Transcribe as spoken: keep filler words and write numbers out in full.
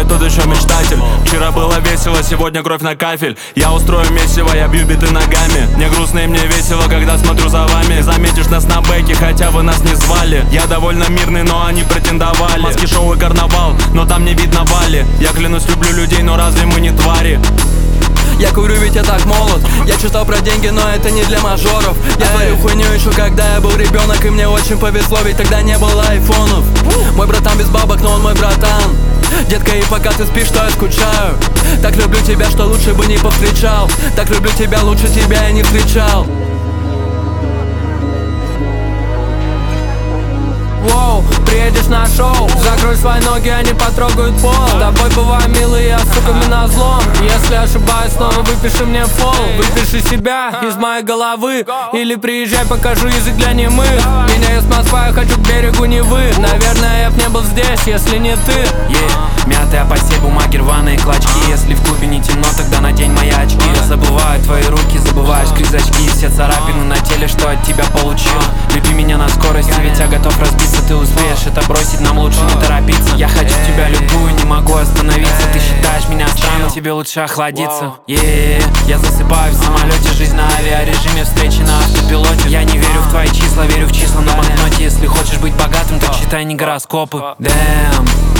тот еще мечтатель. Вчера было весело, сегодня кровь на кафель. Я устрою месиво, я бью биты ногами. Мне грустно и мне весело, когда смотрю за вами. Заметишь нас на бэке, хотя вы нас не звали. Я довольно мирный, но они претендовали. Маски, шоу и карнавал, но там не видно Вали. Я клянусь, люблю людей, но разве мы не твари? Я курю, ведь я так молод. Я читал про деньги, но это не для мажоров. Я творю хуйню еще когда я был ребенок, и мне очень повезло, ведь тогда не было айфонов. Мой братан без бабок, но он мой братан. Детка, и пока ты спишь, что я скучаю. Так люблю тебя, что лучше бы не повстречал. Так люблю тебя, лучше тебя я не встречал. Воу, приедешь на шоу, закрой свои ноги, они потрогают пол. С тобой бываем милые, я суками на злом. Если ошибаюсь, снова выпиши мне фол. Выпиши себя из моей головы, или приезжай, покажу язык для немых. Меня из Москвы, я хочу к берегу Невы. Наверное, я б не был здесь, если не ты. yeah. Мятая постель, бумаги, рваные клочки. Если в клубе не темно, тогда надень мои очки. Я забываю твои руки, забываешь крызачки. Все царапины на теле, что от тебя получил. Люби меня на скорости, ведь я готов разбиться. Ты успеешь это бросить, нам лучше не торопиться. Я хочу тебя любую, не могу остановиться. Ты считаешь меня странным, тебе лучше охладиться. yeah. Я засыпаю в самолете, жизнь на авиарежиме, встречи на автопилоте. Я не верю в твои числа, верю в числа на банкноте. Если хочешь быть богатым, то читай не гороскопы. Damn.